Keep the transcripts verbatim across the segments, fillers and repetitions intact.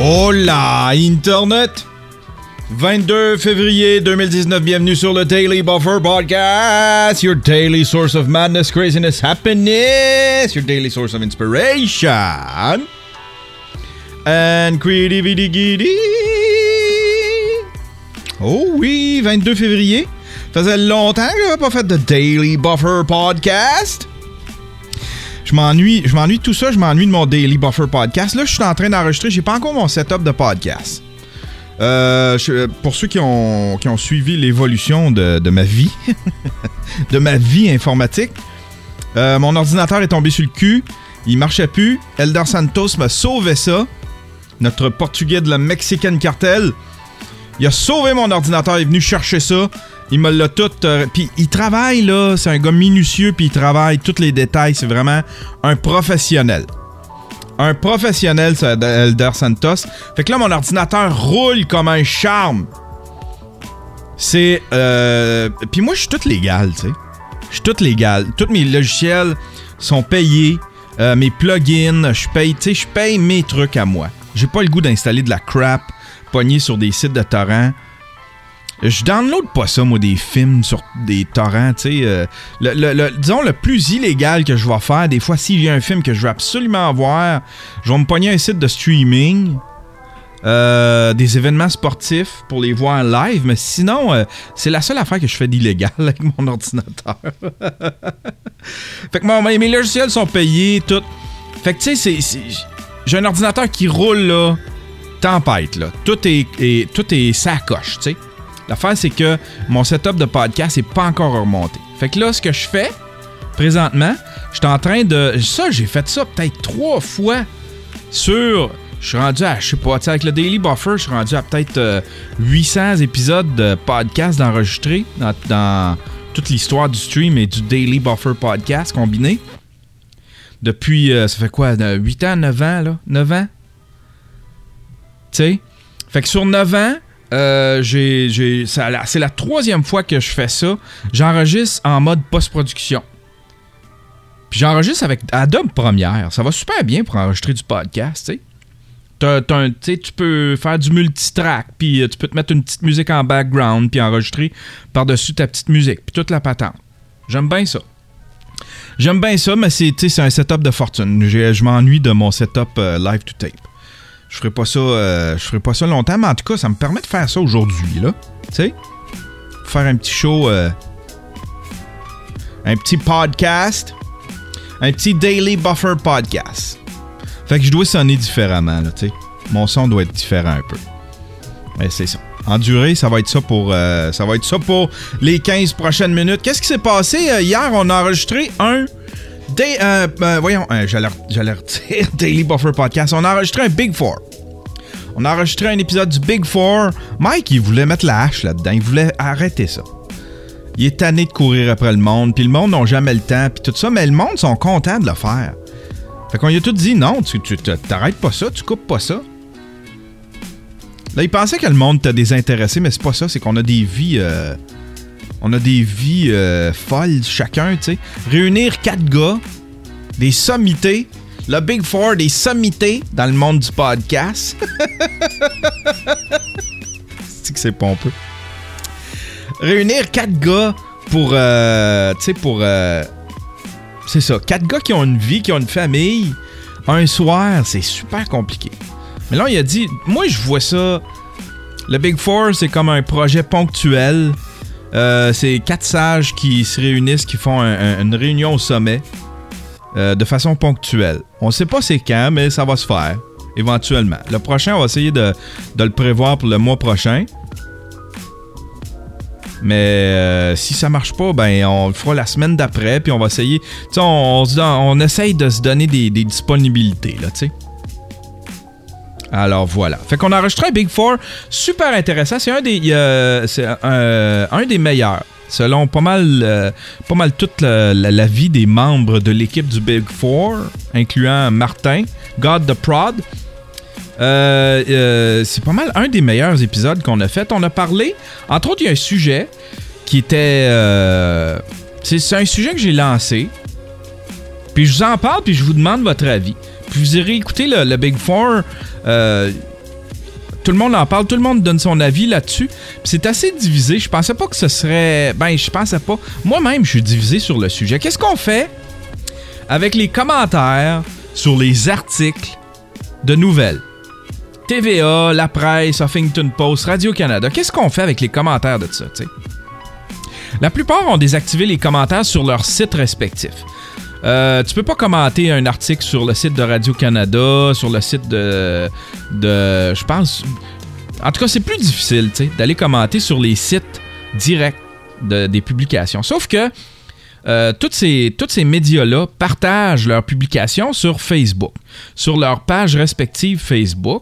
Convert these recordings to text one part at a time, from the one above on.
Hola Internet! vingt-deux février deux mille dix-neuf, bienvenue sur le Daily Buffer Podcast, your daily source of madness, craziness, happiness, your daily source of inspiration and creativity. Oh oui, vingt-deux février. Faisait longtemps que j'avais pas fait de Daily Buffer Podcast. Je m'ennuie, je m'ennuie de tout ça, je m'ennuie de mon Daily Buffer Podcast. Là, je suis en train d'enregistrer, j'ai pas encore mon setup de podcast. Euh, je, pour ceux qui ont, qui ont suivi l'évolution de, de ma vie, de ma vie informatique, euh, mon ordinateur est tombé sur le cul, il marchait plus. Elder Santos m'a sauvé ça, notre portugais de la Mexican Cartel. Il a sauvé mon ordinateur, il est venu chercher ça. Il me l'a tout... Euh, puis il travaille, là. C'est un gars minutieux, puis il travaille tous les détails. C'est vraiment un professionnel. Un professionnel, c'est Elder Santos. Fait que là, mon ordinateur roule comme un charme. C'est... Euh... Puis moi, je suis tout légal, tu sais. Je suis tout légal. Tous mes logiciels sont payés. Euh, mes plugins, je paye... Tu sais, je paye mes trucs à moi. J'ai pas le goût d'installer de la crap pognée sur des sites de torrents. Je download pas ça, moi, des films sur des torrents, tu sais. Euh, le, le, le, disons, le plus illégal que je vais faire, des fois, s'il y a un film que je veux absolument voir, je vais me pogner un site de streaming, euh, des événements sportifs pour les voir live, mais sinon, euh, c'est la seule affaire que je fais d'illégal avec mon ordinateur. Fait que mon, mes logiciels sont payés, tout. Fait que, tu sais, c'est, c'est, j'ai un ordinateur qui roule, là, tempête, là. Tout est, est, tout est sacoche, tu sais. L'affaire, c'est que mon setup de podcast n'est pas encore remonté. Fait que là, ce que je fais, présentement, je suis en train de... Ça, j'ai fait ça peut-être trois fois sur... Je suis rendu à, je sais pas, tu sais, avec le Daily Buffer, je suis rendu à peut-être euh, huit cents épisodes de podcast d'enregistrer dans, dans toute l'histoire du stream et du Daily Buffer Podcast combiné. Depuis, euh, ça fait quoi, huit ans, neuf ans, là? neuf ans? Tu sais? Fait que sur neuf ans... Euh, j'ai, j'ai, ça, c'est la troisième fois que je fais ça. J'enregistre en mode post-production. Puis j'enregistre avec Adobe Premiere. Ça va super bien pour enregistrer du podcast, tu sais. T'as, t'as un, tu peux faire du multitrack, puis tu peux te mettre une petite musique en background, puis enregistrer par-dessus ta petite musique, puis toute la patente. J'aime bien ça. J'aime bien ça, mais c'est, c'est un setup de fortune. J'ai, je m'ennuie de mon setup euh, live to tape. Je ferai pas ça, euh, je ferai pas ça longtemps, mais en tout cas, ça me permet de faire ça aujourd'hui, là. Tu sais, faire un petit show, euh, un petit podcast, un petit Daily Buffer Podcast. Fait que je dois sonner différemment, là, tu sais. Mon son doit être différent un peu. Mais c'est ça. En durée, ça va être ça pour, euh, ça va être ça pour les quinze prochaines minutes. Qu'est-ce qui s'est passé euh, hier? On a enregistré un... Day, euh, euh, voyons, euh, j'allais, j'allais retirer Daily Buffer Podcast. On a enregistré un Big Four. On a enregistré un épisode du Big Four. Mike, il voulait mettre la hache là-dedans. Il voulait arrêter ça. Il est tanné de courir après le monde. Puis le monde n'a jamais le temps. Puis tout ça. Mais le monde sont contents de le faire. Fait qu'on lui a tout dit non, tu, tu t'arrêtes pas ça. Tu coupes pas ça. Là, il pensait que le monde t'a désintéressé. Mais c'est pas ça. C'est qu'on a des vies... Euh, On a des vies euh, folles chacun, tu sais. Réunir quatre gars, des sommités, le Big Four, des sommités dans le monde du podcast. C'est que c'est pompeux. Réunir quatre gars pour, euh, tu sais, pour... Euh, c'est ça, quatre gars qui ont une vie, qui ont une famille, un soir, c'est super compliqué. Mais là, il a dit, moi, je vois ça... Le Big Four, c'est comme un projet ponctuel... Euh, c'est quatre sages qui se réunissent, qui font un, un, une réunion au sommet euh, de façon ponctuelle. On sait pas c'est quand, mais ça va se faire éventuellement. Le prochain, on va essayer de, de le prévoir pour le mois prochain. Mais euh, si ça marche pas, ben on le fera la semaine d'après, puis on va essayer. Tu sais, on, on, on essaye de se donner des, des disponibilités, là, tu sais. Alors voilà. Fait qu'on a enregistré un Big Four super intéressant. C'est un des, euh, c'est un, un des meilleurs. Selon pas mal, euh, pas mal toute la, la, la vie des membres de l'équipe du Big Four, incluant Martin, God the Prod. Euh, euh, c'est pas mal un des meilleurs épisodes qu'on a fait. On a parlé, entre autres, il y a un sujet qui était... Euh, c'est, c'est un sujet que j'ai lancé. Puis je vous en parle, puis je vous demande votre avis. Puis vous irez écouter le, le Big Four. Euh, tout le monde en parle, tout le monde donne son avis là-dessus. Puis c'est assez divisé. Je pensais pas que ce serait... Ben, je pensais pas. Moi-même, je suis divisé sur le sujet. Qu'est-ce qu'on fait avec les commentaires sur les articles de nouvelles? T V A, La Presse, Huffington Post, Radio-Canada. Qu'est-ce qu'on fait avec les commentaires de ça, tu sais? La plupart ont désactivé les commentaires sur leurs sites respectifs. Euh, tu peux pas commenter un article sur le site de Radio-Canada, sur le site de... de je pense... En tout cas, c'est plus difficile, tu sais, d'aller commenter sur les sites directs de, des publications. Sauf que euh, tous ces, tous ces médias-là partagent leurs publications sur Facebook, sur leurs pages respectives Facebook.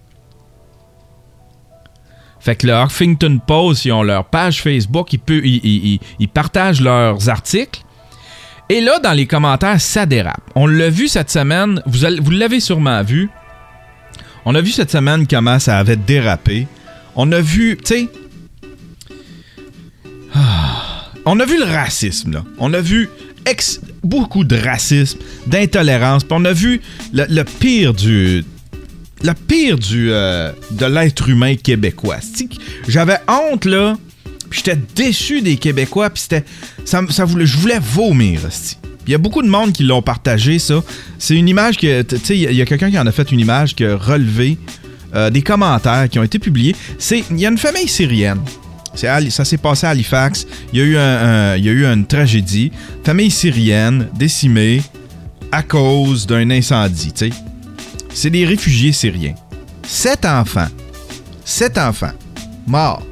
Fait que le Huffington Post, ils ont leur page Facebook, ils, peut, ils, ils, ils partagent leurs articles. Et là, dans les commentaires, ça dérape. On l'a vu cette semaine, vous, allez, vous l'avez sûrement vu. On a vu cette semaine comment ça avait dérapé. On a vu, tu sais... Ah, on a vu le racisme, là. On a vu ex, beaucoup de racisme, d'intolérance. Puis on a vu le, le pire du... Le pire du, euh, de l'être humain québécois. J'avais honte, là. Puis j'étais déçu des Québécois. Puis c'était... Ça, ça voulait, je voulais vomir, c'ti. Il y a beaucoup de monde qui l'ont partagé, ça. C'est une image que... Tu sais, il y a quelqu'un qui en a fait une image qui a relevé euh, des commentaires qui ont été publiés. C'est... Il y a une famille syrienne. C'est, ça s'est passé à Halifax. Il y a eu, un, un, il y a eu une tragédie. Famille syrienne décimée à cause d'un incendie, tu sais. C'est des réfugiés syriens. Sept enfants. Sept enfants. Morts.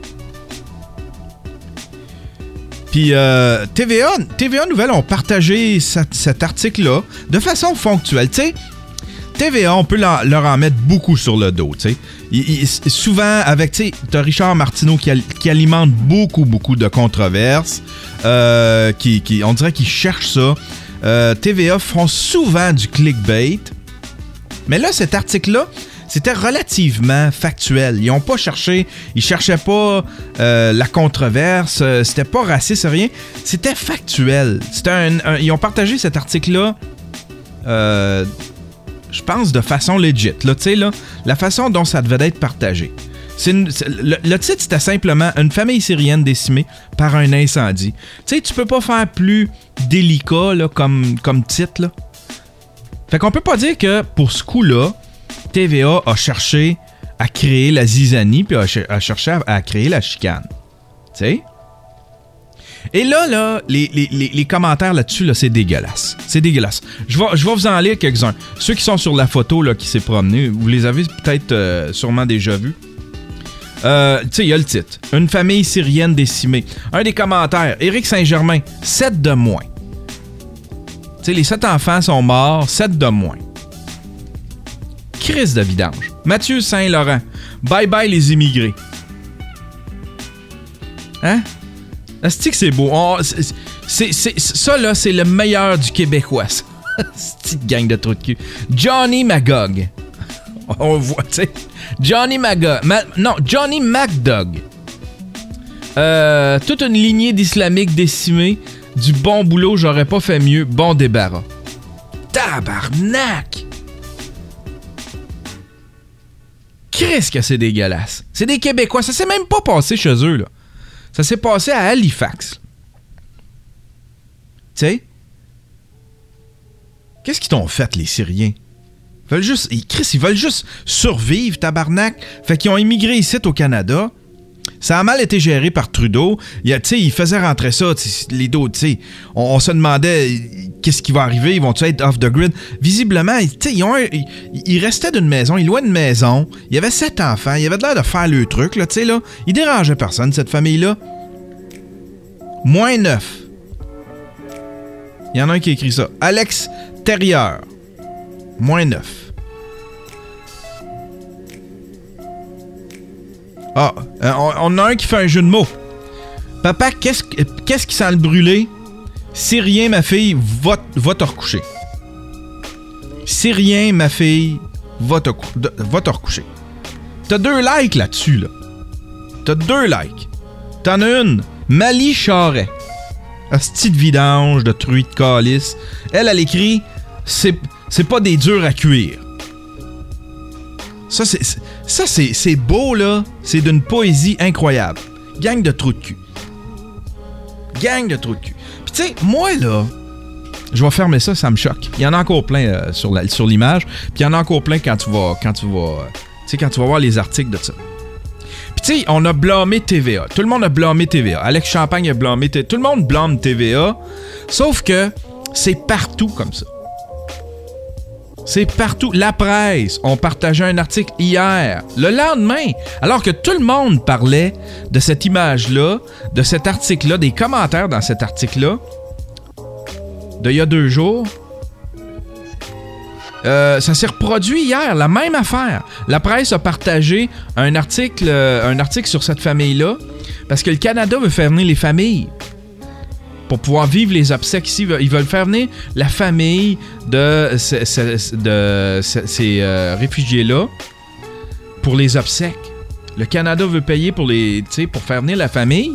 Puis euh, T V A, T V A Nouvelles ont partagé cet, cet article-là de façon ponctuelle. Tu sais, T V A, on peut leur, leur en mettre beaucoup sur le dos. Tu sais, il, il, souvent avec, tu sais, t'as Richard Martineau qui, qui alimente beaucoup, beaucoup de controverses. Euh, qui, qui, on dirait qu'ils cherchent ça. Euh, T V A font souvent du clickbait. Mais là, cet article-là, c'était relativement factuel. Ils n'ont pas cherché, ils cherchaient pas euh, la controverse, euh, c'était pas raciste, rien. C'était factuel. C'était un, un, ils ont partagé cet article-là, euh, je pense, de façon legit. Là, tu sais, là, la façon dont ça devait être partagé. C'est une, c'est, le, le titre, c'était simplement « Une famille syrienne décimée par un incendie ». Tu sais, tu peux pas faire plus délicat là, comme, comme titre, là. Fait qu'on peut pas dire que, pour ce coup-là, T V A a cherché à créer la zizanie puis a, ch- a cherché à, à créer la chicane. Tu sais? Et là, là, les, les, les, les commentaires là-dessus, là, c'est dégueulasse. C'est dégueulasse. Je vais, je vais vous en lire quelques-uns. Ceux qui sont sur la photo là, qui s'est promenée, vous les avez peut-être euh, sûrement déjà vus. Euh, tu sais, il y a le titre. « Une famille syrienne décimée ». Un des commentaires, Éric Saint-Germain, sept de moins. Tu sais, les sept enfants sont morts, sept de moins. Chris de vidange. Mathieu Saint-Laurent. Bye bye les immigrés. Hein? Est-ce que c'est beau? On, c'est, c'est, c'est, ça, là, c'est le meilleur du Québécois, ça. Petite gang de trous de cul. Johnny Magog. On voit, tu sais. Johnny Magog. Ma, non, Johnny MacDog. Euh, toute une lignée d'islamiques décimés. Du bon boulot, j'aurais pas fait mieux. Bon débarras. Tabarnak! Qu'est-ce que c'est dégueulasse. C'est des Québécois. Ça s'est même pas passé chez eux, là. Ça s'est passé à Halifax. Tu sais? Qu'est-ce qu'ils t'ont fait, les Syriens? Ils veulent juste... Chris, ils veulent juste survivre, tabarnak. Fait qu'ils ont immigré ici au Canada. Ça a mal été géré par Trudeau. Il, il faisait rentrer ça, les dos, tu sais. On, on se demandait qu'est-ce qui va arriver, ils vont-tu être off the grid? Visiblement, ils, ont un, ils, ils restaient d'une maison, ils louaient une maison. Il y avait sept enfants, il y avait de l'air de faire le truc, là, tu sais, là. Ils dérangeaient personne, cette famille-là. Moins neuf. Il y en a un qui a écrit ça. Alex Terrier. Moins neuf. Ah, euh, on, on a un qui fait un jeu de mots. Papa, qu'est-ce, qu'est-ce qui sent le brûler? Si rien, ma fille, va, va te recoucher. Si rien, ma fille, va te, va te recoucher. T'as deux likes là-dessus, là. T'as deux likes. T'en as une, Mali Charret. Asti de vidange, de truie de calice. Elle, elle écrit, c'est, c'est pas des durs à cuire. Ça, c'est, Ça, c'est, c'est beau, là. C'est d'une poésie incroyable. Gang de trous de cul. Gang de trous de cul. Puis tu sais, moi, là, je vais fermer ça, ça me choque. Il y en a encore plein euh, sur, la, sur l'image. Puis il y en a encore plein quand tu vas... Quand tu vas, euh, tu sais, quand tu vas voir les articles de ça. Puis tu sais, on a blâmé T V A. Tout le monde a blâmé T V A. Alex Champagne a blâmé T V A. Tout le monde blâme T V A. Sauf que c'est partout comme ça. C'est partout. La presse, on partageait un article hier, le lendemain, alors que tout le monde parlait de cette image-là, de cet article-là, des commentaires dans cet article-là, d'il y a deux jours. Euh, ça s'est reproduit hier, la même affaire. La presse a partagé un article, euh, un article sur cette famille-là, parce que le Canada veut faire venir les familles. Pour pouvoir vivre les obsèques ici, ils veulent faire venir la famille de ces, ces, de ces, ces euh, réfugiés-là pour les obsèques. Le Canada veut payer pour, les, pour faire venir la famille.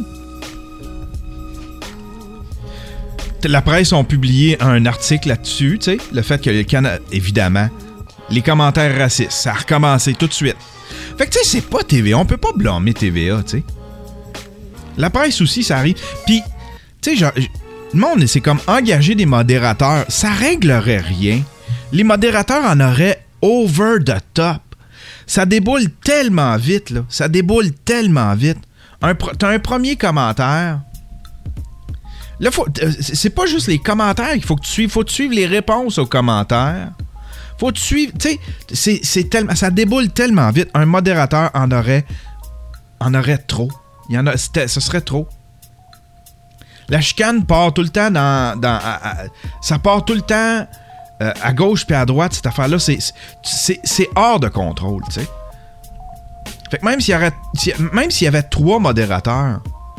La presse a publié un article là-dessus, tu sais, le fait que le Canada... Évidemment, les commentaires racistes, ça a recommencé tout de suite. Fait que tu sais, c'est pas T V A, on peut pas blâmer T V A, tu sais. La presse aussi, ça arrive. Puis... Tu sais, genre, le monde, c'est comme engager des modérateurs. Ça réglerait rien. Les modérateurs en auraient over the top. Ça déboule tellement vite, là. Ça déboule tellement vite. Un, t'as un premier commentaire. Là, faut, c'est pas juste les commentaires qu'il faut que tu suives. Faut que tu suives les réponses aux commentaires. Faut que tu suives... Tu sais, c'est, c'est tellement, ça déboule tellement vite. Un modérateur en aurait... En aurait trop. Il y en a, ce serait trop. La chicane part tout le temps dans... dans à, à, ça part tout le temps euh, à gauche puis à droite, cette affaire-là. C'est, c'est, c'est hors de contrôle, tu sais. Fait que même s'il y aurait, même s'il y avait trois modérateurs...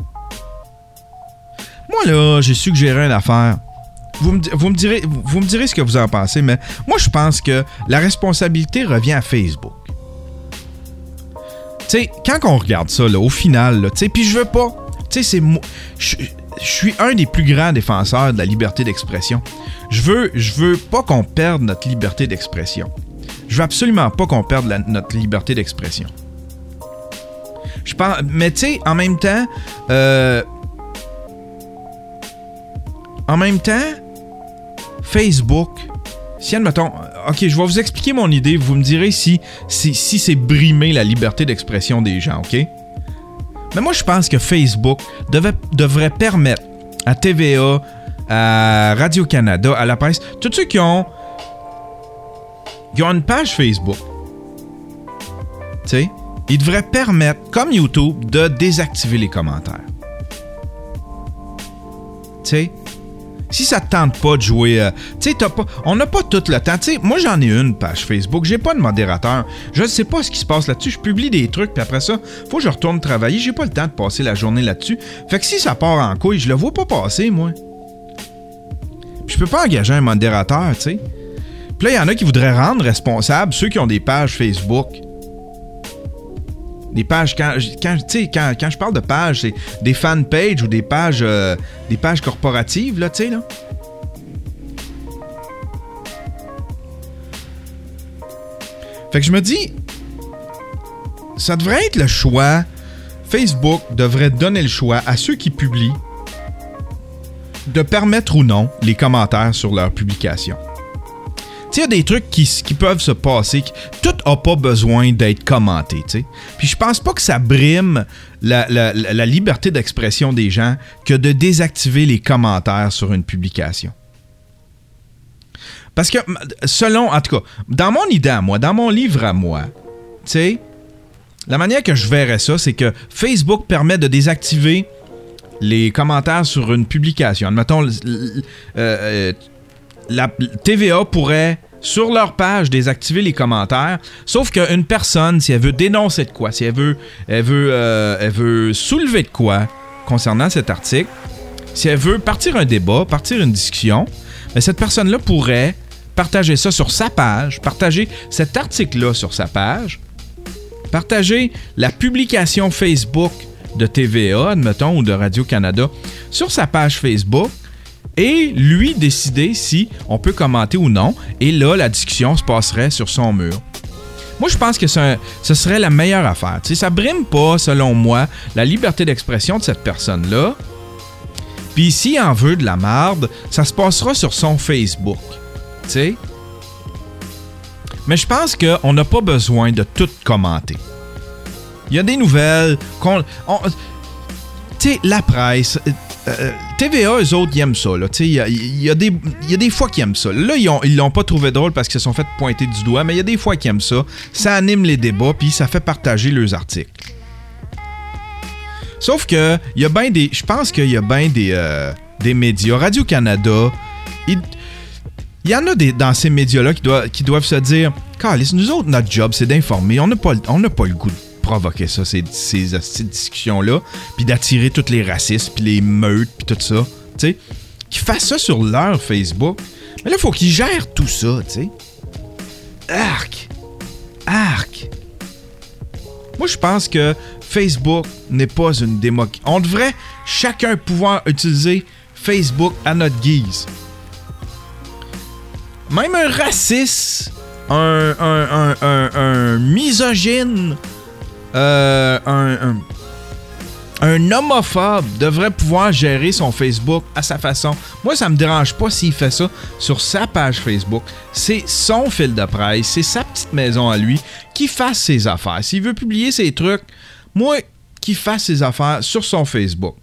Moi, là, j'ai suggéré une affaire. Vous me, vous, me direz, vous me direz ce que vous en pensez, mais moi, je pense que la responsabilité revient à Facebook. Tu sais, quand on regarde ça, là, au final, tu sais, puis je veux pas... Tu sais, c'est... Je, je suis un des plus grands défenseurs de la liberté d'expression. Je veux, je veux pas qu'on perde notre liberté d'expression. Je veux absolument pas qu'on perde la, notre liberté d'expression. Je pense... Mais tu sais, en même temps... Euh, en même temps... Facebook... Si, admettons... OK, je vais vous expliquer mon idée. Vous me direz si, si, si c'est brimer la liberté d'expression des gens, OK? Mais moi, je pense que Facebook devait, devrait permettre à T V A, à Radio-Canada, à la presse, tous ceux qui ont, qui ont une page Facebook, tu sais, ils devraient permettre, comme YouTube, de désactiver les commentaires. Tu sais, si ça te tente pas de jouer... Euh, tu sais, on n'a pas tout le temps. Tu sais, moi, j'en ai une page Facebook. J'ai pas de modérateur. Je ne sais pas ce qui se passe là-dessus. Je publie des trucs, puis après ça, faut que je retourne travailler. J'ai pas le temps de passer la journée là-dessus. Fait que si ça part en couille, je le vois pas passer, moi. Puis je peux pas engager un modérateur, tu sais. Puis là, il y en a qui voudraient rendre responsables ceux qui ont des pages Facebook. Des pages, quand, quand, quand, quand je parle de pages, c'est des fan pages ou des pages, euh, des pages corporatives, là, tu sais, là. Fait que je me dis, ça devrait être le choix. Facebook devrait donner le choix à ceux qui publient de permettre ou non les commentaires sur leurs publications. Il y a des trucs qui, qui peuvent se passer. Qui, tout n'a pas besoin d'être commenté. T'sais. Puis je pense pas que ça brime la, la, la, la liberté d'expression des gens que de désactiver les commentaires sur une publication. Parce que, selon, en tout cas, dans mon idée à moi, dans mon livre à moi, tu sais, la manière que je verrais ça, c'est que Facebook permet de désactiver les commentaires sur une publication. Admettons, euh, euh, la T V A pourrait, sur leur page, désactiver les commentaires, sauf qu'une personne, si elle veut dénoncer de quoi, si elle veut, elle veut, euh, elle veut soulever de quoi concernant cet article, si elle veut partir un débat, partir une discussion, bien, cette personne-là pourrait partager ça sur sa page, partager cet article-là sur sa page, partager la publication Facebook de T V A, admettons, ou de Radio-Canada, sur sa page Facebook, et lui décider si on peut commenter ou non. Et là, la discussion se passerait sur son mur. Moi, je pense que un, ce serait la meilleure affaire. Tu sais, ça brime pas, selon moi, la liberté d'expression de cette personne-là. Puis s'il en veut de la marde, ça se passera sur son Facebook. Tu sais? Mais je pense qu'on n'a pas besoin de tout commenter. Il y a des nouvelles qu'on... Tu sais, la presse... Euh, T V A, eux autres, ils aiment ça. Il y a, y, a y a des fois qu'ils aiment ça. Là, ils, ont, ils l'ont pas trouvé drôle parce qu'ils se sont fait pointer du doigt, mais il y a des fois qu'ils aiment ça. Ça anime les débats, puis ça fait partager leurs articles. Sauf que, il y a bien des... Je pense qu'il y a bien des, euh, des médias. Radio-Canada, il y en a des, dans ces médias-là qui doivent, qui doivent se dire « Calisse, nous autres, notre job, c'est d'informer. On n'a pas, on n'a pas le goût de provoquer ça, ces, ces, ces discussions-là, puis d'attirer tous les racistes, puis les meutes, puis tout ça. » Tu sais, qu'ils fassent ça sur leur Facebook. Mais là, il faut qu'ils gèrent tout ça, tu sais. Arc! Arc! Moi, je pense que Facebook n'est pas une démocratie. On devrait chacun pouvoir utiliser Facebook à notre guise. Même un raciste, un, un, un, un, un misogyne, euh, un, un, un homophobe devrait pouvoir gérer son Facebook à sa façon. Moi, ça me dérange pas s'il fait ça sur sa page Facebook. C'est son fil de presse, c'est sa petite maison à lui qui fasse ses affaires. S'il veut publier ses trucs, moi, qu'il fasse ses affaires sur son Facebook.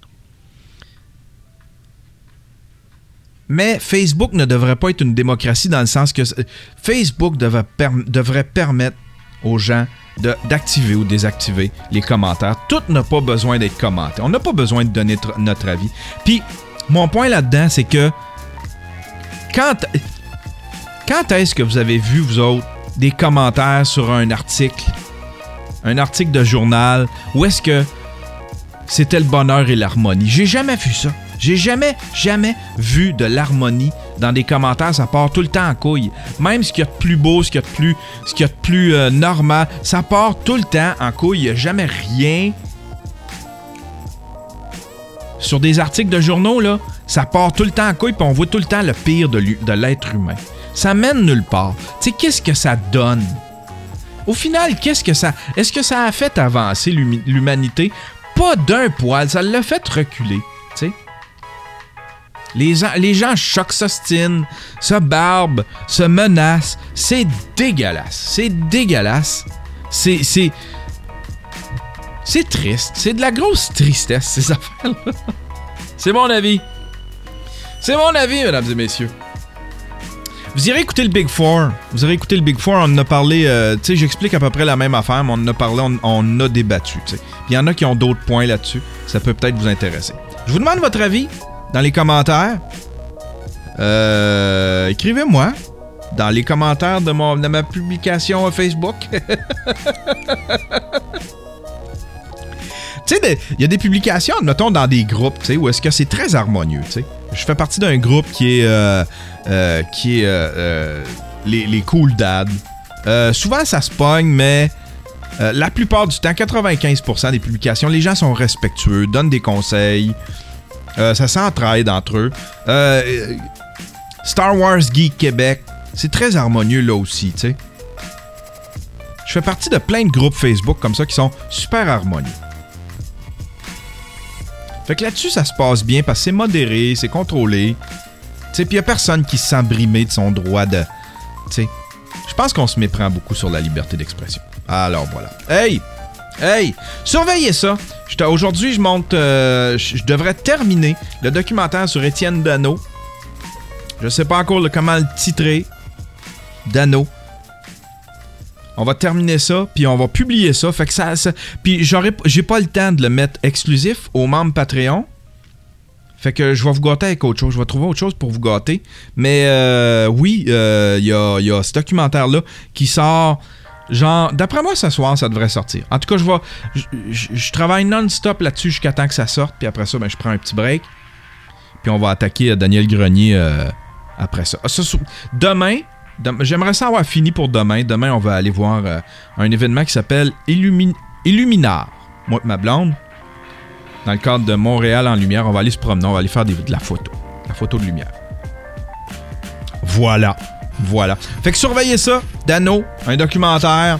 Mais Facebook ne devrait pas être une démocratie dans le sens que Facebook devrait, perm- devrait permettre aux gens de, d'activer ou désactiver les commentaires. Tout n'a pas besoin d'être commenté. On n'a pas besoin de donner tr- notre avis. Puis, mon point là-dedans, c'est que quand, quand est-ce que vous avez vu, vous autres, des commentaires sur un article, un article de journal, où est-ce que c'était le bonheur et l'harmonie? J'ai jamais vu ça. J'ai jamais, jamais vu de l'harmonie dans des commentaires. Ça part tout le temps en couille. Même ce qu'il y a de plus beau, ce qu'il y a de plus, ce qu'il y a de plus euh, normal, ça part tout le temps en couille. Il n'y a jamais rien. Sur des articles de journaux, là, ça part tout le temps en couille, puis on voit tout le temps le pire de, de l'être humain. Ça mène nulle part. Tu sais, qu'est-ce que ça donne? Au final, qu'est-ce que ça... Est-ce que ça a fait avancer l'humanité? Pas d'un poil. Ça l'a fait reculer, tu sais. Les gens, les gens choquent, s'ostinent, se barbent, se menacent. C'est dégueulasse. C'est dégueulasse. C'est... C'est, c'est triste. C'est de la grosse tristesse, ces affaires-là. C'est mon avis. C'est mon avis, mesdames et messieurs. Vous irez écouter le Big Four. Vous irez écouter le Big Four. On en a parlé... Euh, tu sais, j'explique à peu près la même affaire, mais on en a parlé, on, on a débattu, tu sais. Puis il y en a qui ont d'autres points là-dessus. Ça peut peut-être vous intéresser. Je vous demande votre avis dans les commentaires. Euh, écrivez-moi dans les commentaires de, mon, de ma publication Facebook. Tu sais, il y a des publications, admettons, dans des groupes, tu sais, où est-ce que c'est très harmonieux, tu sais. Je fais partie d'un groupe qui est... Euh, euh, qui est... Euh, euh, les, les Cool Dads. Euh, souvent, ça se pogne, mais... Euh, la plupart du temps, quatre-vingt-quinze pour cent des publications, les gens sont respectueux, donnent des conseils, euh, ça s'entraide entre eux. Euh, Star Wars Geek Québec, c'est très harmonieux là aussi, tu sais. Je fais partie de plein de groupes Facebook comme ça qui sont super harmonieux. Fait que là-dessus, ça se passe bien parce que c'est modéré, c'est contrôlé. Tu sais, puis il n'y a personne qui se sent brimé de son droit de... Tu sais, je pense qu'on se méprend beaucoup sur la liberté d'expression. Alors voilà. Hey! Hey! Surveillez ça! J'étais, aujourd'hui, je monte... Euh, je devrais terminer le documentaire sur Étienne Dano. Je sais pas encore le, comment le titrer. Dano. On va terminer ça, puis on va publier ça. Fait que ça... ça puis j'aurais, j'ai pas le temps de le mettre exclusif aux membres Patreon. Fait que je vais vous gâter avec autre chose. Je vais trouver autre chose pour vous gâter. Mais euh, oui, il euh, y, a, y a ce documentaire-là qui sort... Genre, d'après moi, ce soir, ça devrait sortir. En tout cas, je vais... Je, je, je travaille non-stop là-dessus jusqu'à temps que ça sorte. Puis après ça, ben, je prends un petit break. Puis on va attaquer Daniel Grenier euh, après ça. ça. Demain... J'aimerais ça avoir fini pour demain. Demain, on va aller voir euh, un événement qui s'appelle Illumi- Illuminar. Moi et ma blonde, dans le cadre de Montréal en lumière, on va aller se promener, on va aller faire des, de la photo. La photo de lumière. Voilà. Voilà. Fait que surveillez ça. Dano, un documentaire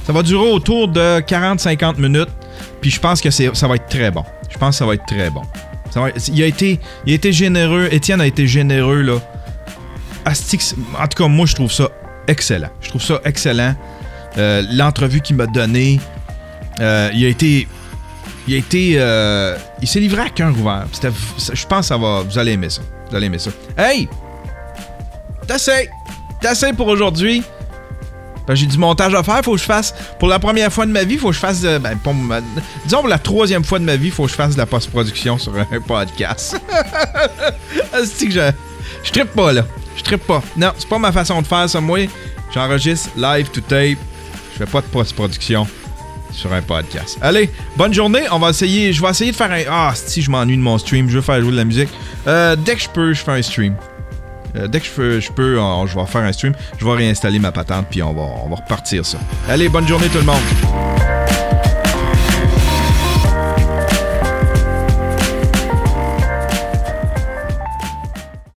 Ça va durer autour de quarante à cinquante minutes. Puis je pense que c'est, ça va être très bon. Je pense que ça va être très bon. Ça va, il, a été, il a été généreux. Étienne a été généreux, là. Astix, en tout cas, moi, je trouve ça excellent. Je trouve ça excellent. Euh, l'entrevue qu'il m'a donnée, euh, il a été... Il a été... Euh, il s'est livré à cœur ouvert. C'était, je pense que ça va... Vous allez aimer ça. Vous allez aimer ça. Hey! T'as assez! T'as assez pour aujourd'hui. Ben, j'ai du montage à faire. Faut que je fasse... Pour la première fois de ma vie, faut que je fasse... De, ben, pour, disons, pour la troisième fois de ma vie, faut que je fasse de la post-production sur un podcast. C'est que je... Je trippe pas, là. Je trippe pas. Non, c'est pas ma façon de faire, ça. Moi, j'enregistre live to tape. Je fais pas de post-production sur un podcast. Allez, bonne journée. On va essayer. Je vais essayer de faire un... Ah, si je m'ennuie de mon stream. Je veux faire jouer de la musique. Euh, dès que je peux, je fais un stream. Euh, dès que je peux, je, peux on, je vais faire un stream. Je vais réinstaller ma patente, puis on va, on va repartir ça. Allez, bonne journée tout le monde.